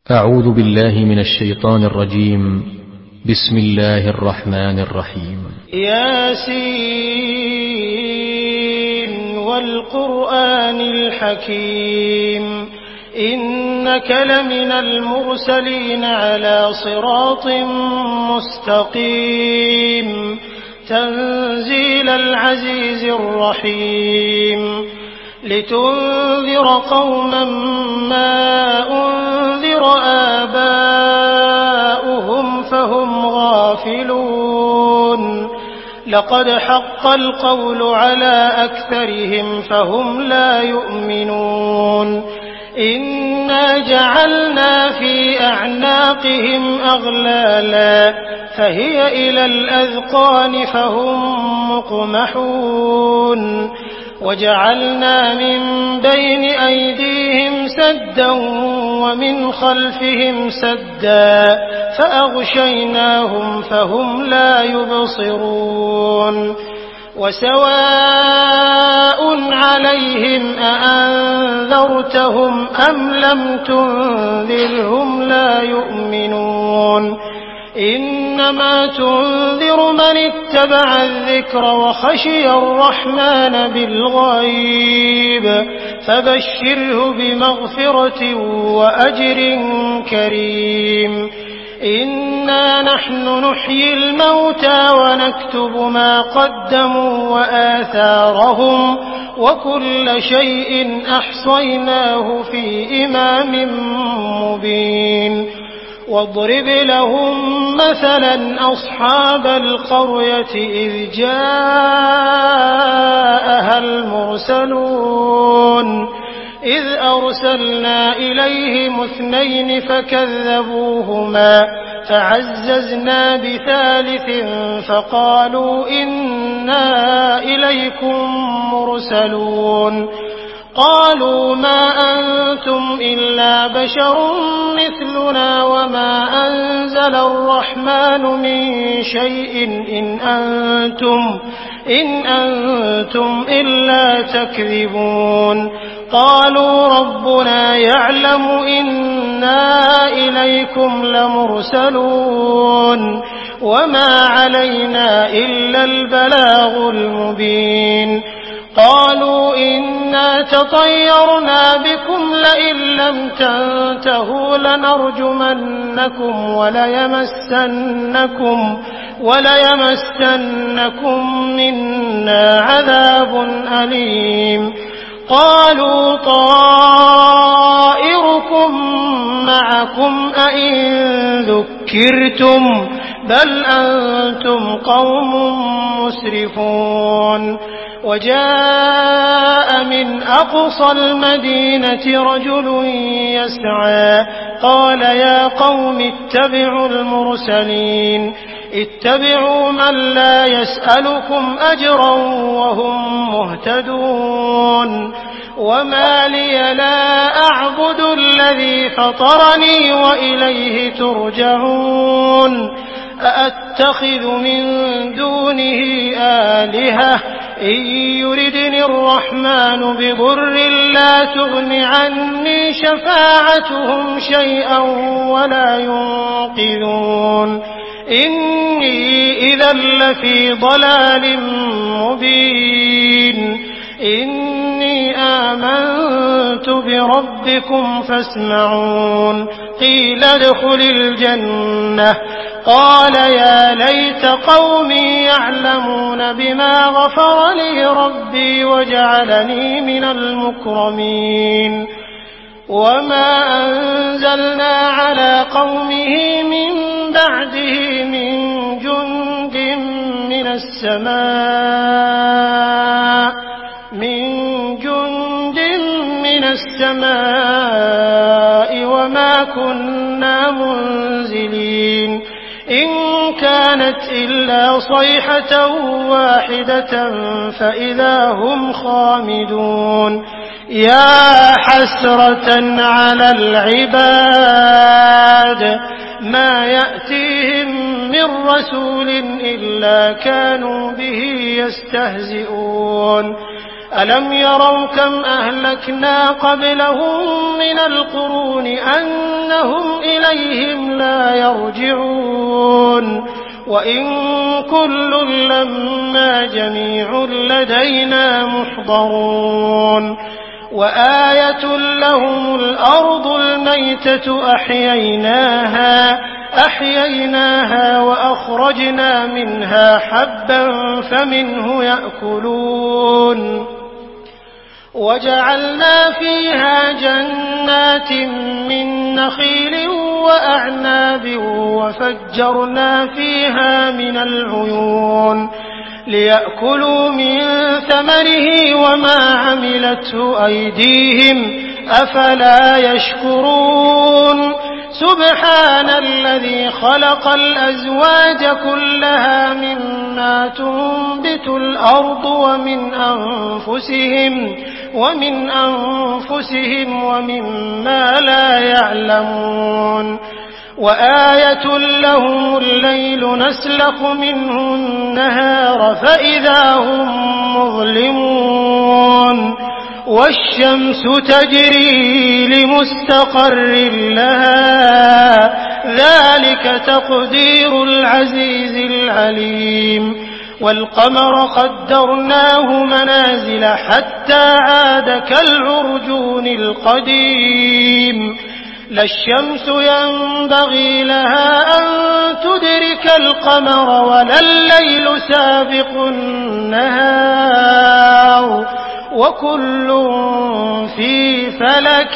أعوذ بالله من الشيطان الرجيم. بسم الله الرحمن الرحيم. ياسين والقرآن الحكيم إنك لمن المرسلين على صراط مستقيم تنزيل العزيز الرحيم لتنذر قوما ما أنذر آباؤهم فهم غافلون لقد حق القول على أكثرهم فهم لا يؤمنون إنا جعلنا في أعناقهم أغلالا فهي إلى الأذقان فهم مقمحون وجعلنا من بين أيديهم سدا ومن خلفهم سدا فأغشيناهم فهم لا يبصرون وسواء عليهم أأنذرتهم أم لم تنذرهم لا يؤمنون إنما تنذر من اتبع الذكر وخشي الرحمن بالغيب فبشره بمغفرة وأجر كريم إنا نحن نحيي الموتى ونكتب ما قدموا وآثارهم وكل شيء أحصيناه في إمام مبين واضرب لهم مثلا أصحاب القرية إذ جاءها المرسلون إذ أرسلنا إليهم 2 فكذبوهما فعززنا بثالث فقالوا إنا إليكم مرسلون قالوا ما أنتم إلا بشر مثلنا وما أنزل الرحمن من شيء إن أنتم إلا تكذبون قالوا ربنا يعلم إنا إليكم لمرسلون وما علينا إلا البلاغ المبين قالوا إنا تطيرنا بكم لئن لم تنتهوا لنرجمنكم وليمسنكم منا عذاب أليم قالوا طائركم معكم أئن ذكرتم بل أنتم قوم مسرفون وجاء من أقصى المدينة رجل يسعى قال يا قوم اتبعوا المرسلين اتبعوا من لا يسألكم أجرا وهم مهتدون وما لي لا أعبد الذي فطرني وإليه ترجعون أأتخذ من دونه آلهة إن يردني الرحمن بضر لا تغن عني شفاعتهم شيئا ولا ينقذون إني إذا لفي ضلال مبين إني آمنت بربكم فاسمعون قيل ادخل الجنة قال يا ليت قومي يعلمون بما غفر لي ربي وجعلني من المكرمين وما أنزلنا على قومه من بعده من جند من السماء وما كنا منزلين إن كانت إلا صيحة واحدة فإذا هم خامدون يا حسرة على العباد ما يأتيهم من رسول إلا كانوا به يستهزئون ألم يروا كم أهلكنا قبلهم من القرون أنهم إليهم لا يرجعون وإن كل لما جميع لدينا محضرون وآية لهم الأرض الميتة أحييناها وأخرجنا منها حبا فمنه يأكلون وجعلنا فيها جنات من نخيل وأعناب وفجرنا فيها من العيون ليأكلوا من ثمره وما عملته أيديهم أفلا يشكرون سبحان الذي خلق الأزواج كلها مما تنبت الأرض ومن أنفسهم ومما لا يعلمون وآية لهم الليل نسلخ منه النهار فإذا هم مظلمون والشمس تجري لمستقر لها ذلك تقدير العزيز العليم والقمر قدرناه منازل حتى عاد كالعرجون القديم لا الشمس ينبغي لها أن تدرك القمر ولا الليل سابق النهار وكل في فلك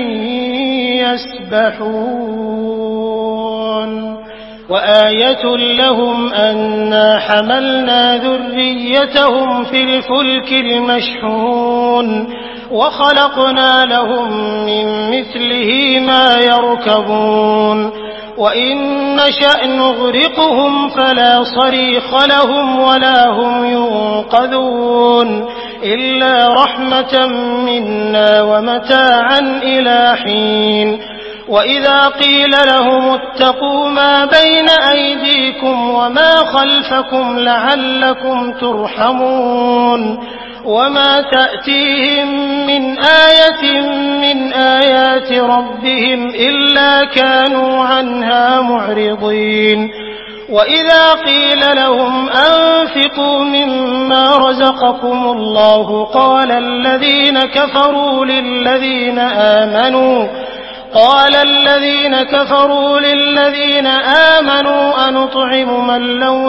يسبحون وآية لهم أنا حملنا ذريتهم في الفلك المشحون وخلقنا لهم من مثله ما يركبون وإن نشأ نغرقهم فلا صريخ لهم ولا هم ينقذون إلا رحمة منا ومتاعا إلى حين وإذا قيل لهم اتقوا ما بين أيديكم وما خلفكم لعلكم ترحمون وما تأتيهم من آية من آيات ربهم إلا كانوا عنها معرضين وإذا قيل لهم أنفقوا مما رزقكم الله قال الذين كفروا للذين آمنوا أنطعم من لو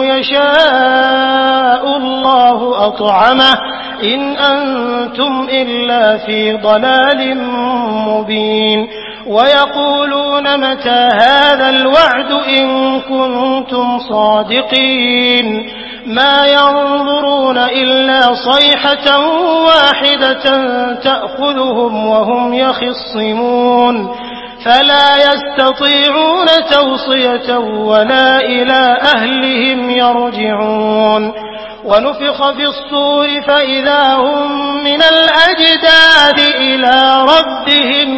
يشاء الله أطعمه إن أنتم إلا في ضلال مبين ويقولون متى هذا الوعد إن كنتم صادقين ما ينظرون إلا صيحة واحدة تأخذهم وهم يخصمون فلا يستطيعون توصية ولا إلى أهلهم يرجعون ونفخ في الصور فإذا هم من الأجداث إلى ربهم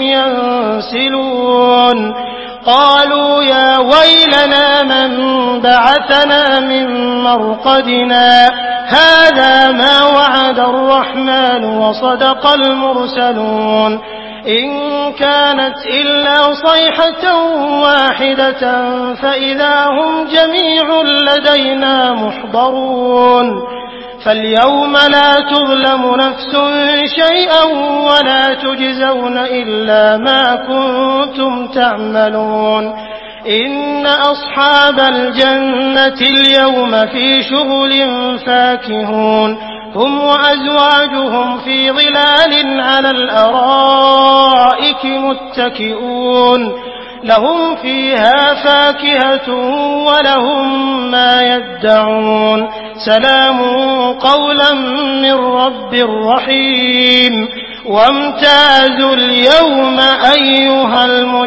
ينسلون قالوا يا ويلنا من بعثنا من مرقدنا هذا ما وعد الرحمن وصدق المرسلون إن كانت إلا صيحة واحدة فإذا هم جميع لدينا محضرون فاليوم لا تظلم نفس شيئا ولا تجزون إلا ما كنتم تعملون إن أصحاب الجنة اليوم في شغل فاكهون هم وأزواجهم في ظلال على الأرائك متكئون لهم فيها فاكهة ولهم ما يدعون سلام قولا من رب رحيم وامتازوا اليوم أيها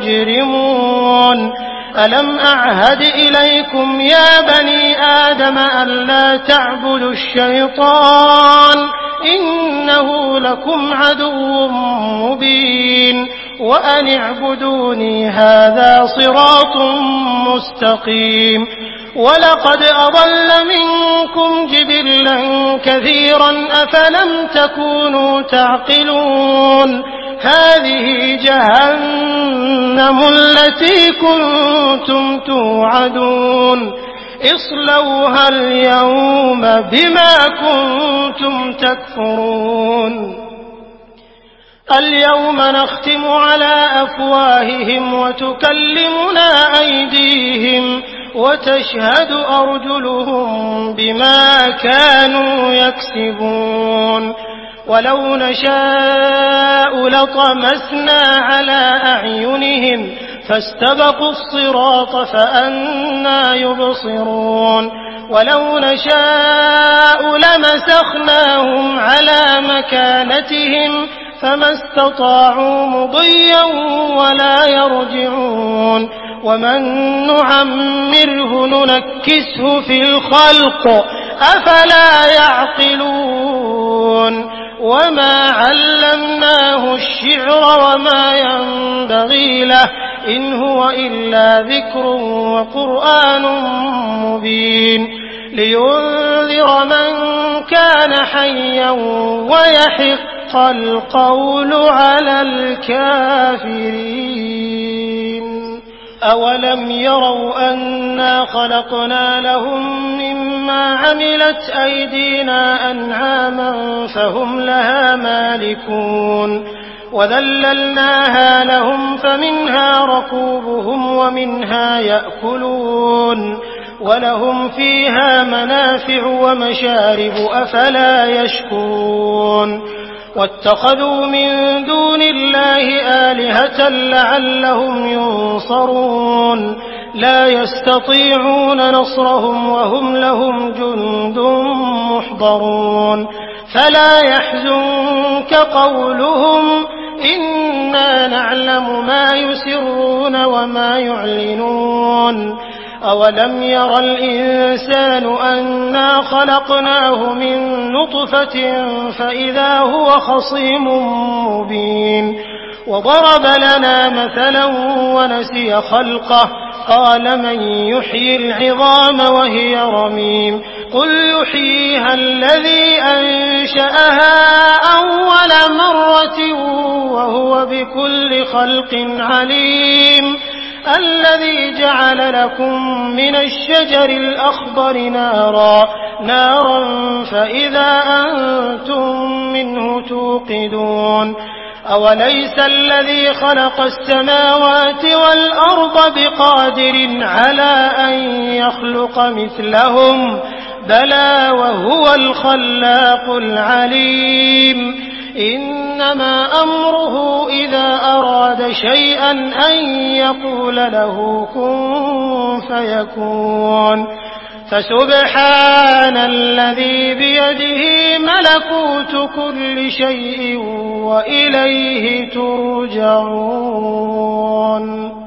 المجرمون ألم أعهد إليكم يا بني آدم ألا تعبدوا الشيطان إنه لكم عدو مبين وأن اعبدوني هذا صراط مستقيم ولقد أضل منكم جبلا كثيرا أفلم تكونوا تعقلون هذه جهنم التي كنتم توعدون اصلوها اليوم بما كنتم تكفرون اليوم نختم على أفواههم وتكلمنا أيديهم وتشهد أرجلهم بما كانوا يكسبون ولو نشاء لطمسنا على أعينهم فاستبقوا الصراط فأنى يبصرون ولو نشاء لمسخناهم على مكانتهم فما استطاعوا مضيا ولا يرجعون ومن نعمره ننكسه في الخلق أفلا يعقلون وما علمناه الشعر وما ينبغي له إن هو إلا ذكر وقرآن مبين لينذر من كان حيا ويحق القول على الكافرين أولم يروا أنا خلقنا لهم مما عملت أيدينا أنعاما فهم لها مالكون وذللناها لهم فمنها ركوبهم ومنها يأكلون ولهم فيها منافع ومشارب أفلا يشكرون واتخذوا من دون الله آلهة لعلهم ينصرون لا يستطيعون نصرهم وهم لهم جند محضرون فلا يحزنك قولهم إنا نعلم ما يسرون وما يعلنون أولم ير الإنسان أنا خلقناه من نطفة فإذا هو خصيم مبين وضرب لنا مثلا ونسي خلقه قال من يحيي العظام وهي رميم قل يحييها الذي أنشأها أول مرة وهو بكل خلق عليم الذي جعل لكم من الشجر الأخضر نارا فإذا أنتم منه توقدون أوليس الذي خلق السماوات والأرض بقادر على أن يخلق مثلهم بلى وهو الخلاق العليم إنما أمره إذا أراد شيئا أن يقول له كن فيكون فسبحان الذي بيده ملكوت كل شيء وإليه ترجعون